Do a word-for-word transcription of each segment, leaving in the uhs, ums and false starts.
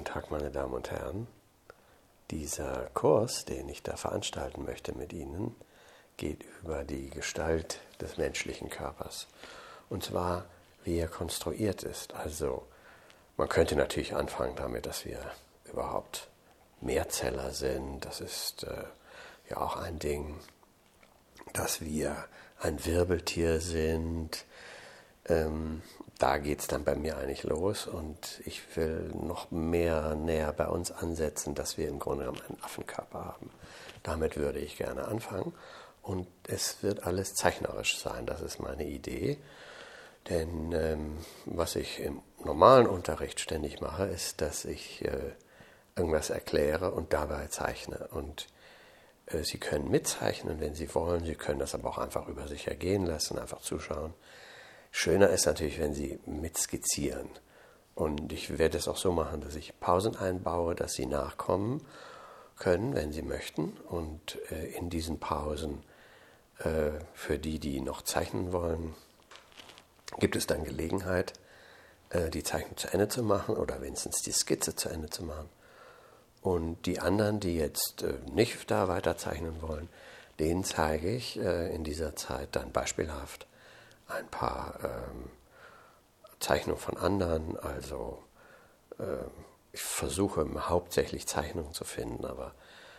Tag, meine Damen und Herren. Dieser Kurs, den ich da veranstalten möchte mit Ihnen, geht über die Gestalt des menschlichen Körpers. Und zwar, wie er konstruiert ist. Also, man könnte natürlich anfangen damit, dass wir überhaupt Mehrzeller sind. Das ist äh, ja auch ein Ding, dass wir ein Wirbeltier sind. Ähm, da geht es dann bei mir eigentlich los und ich will noch mehr näher bei uns ansetzen, dass wir im Grunde genommen einen Affenkörper haben. Damit würde ich gerne anfangen und es wird alles zeichnerisch sein, das ist meine Idee. Denn ähm, was ich im normalen Unterricht ständig mache, ist, dass ich äh, irgendwas erkläre und dabei zeichne. Und äh, Sie können mitzeichnen, wenn Sie wollen, Sie können das aber auch einfach über sich ergehen lassen, einfach zuschauen. Schöner ist natürlich, wenn Sie mitskizzieren. Und ich werde es auch so machen, dass ich Pausen einbaue, dass Sie nachkommen können, wenn Sie möchten. Und äh, in diesen Pausen, äh, für die, die noch zeichnen wollen, gibt es dann Gelegenheit, äh, die Zeichnung zu Ende zu machen oder wenigstens die Skizze zu Ende zu machen. Und die anderen, die jetzt äh, nicht da weiter zeichnen wollen, denen zeige ich äh, in dieser Zeit dann beispielhaft ein paar ähm, Zeichnungen von anderen, also äh, ich versuche hauptsächlich Zeichnungen zu finden, aber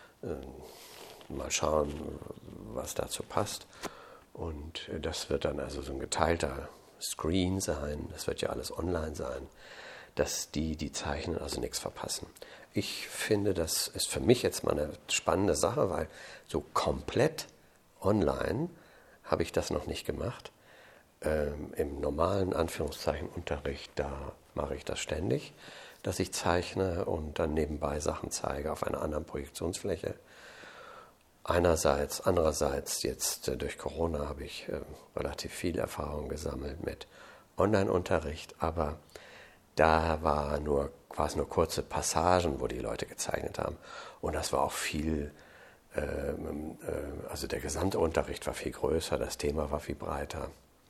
äh, mal schauen, was dazu passt. Und äh, das wird dann also so ein geteilter Screen sein, das wird ja alles online sein, dass die, die zeichnen, also nichts verpassen. Ich finde, das ist für mich jetzt mal eine spannende Sache, weil so komplett online habe ich das noch nicht gemacht. Ähm, im normalen Anführungszeichen Unterricht, da mache ich das ständig, dass ich zeichne und dann nebenbei Sachen zeige auf einer anderen Projektionsfläche. Einerseits, andererseits jetzt äh, durch Corona habe ich äh, relativ viel Erfahrung gesammelt mit Online-Unterricht, aber da war nur, war es nur kurze Passagen, wo die Leute gezeichnet haben und das war auch viel, äh, äh, also der gesamte Unterricht war viel größer, das Thema war viel breiter.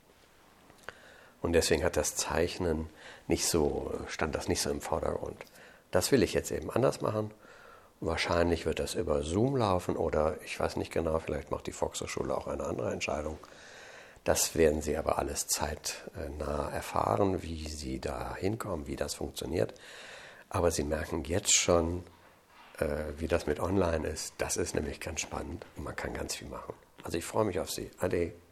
Und deswegen hat das Zeichnen nicht so, stand das nicht so im Vordergrund. Das will ich jetzt eben anders machen. Wahrscheinlich wird das über Zoom laufen oder ich weiß nicht genau, vielleicht macht die Volkshochschule auch eine andere Entscheidung. Das werden Sie aber alles zeitnah erfahren, wie Sie da hinkommen, wie das funktioniert. Aber Sie merken jetzt schon, äh, wie das mit Online ist. Das ist nämlich ganz spannend und man kann ganz viel machen. Also ich freue mich auf Sie. Ade.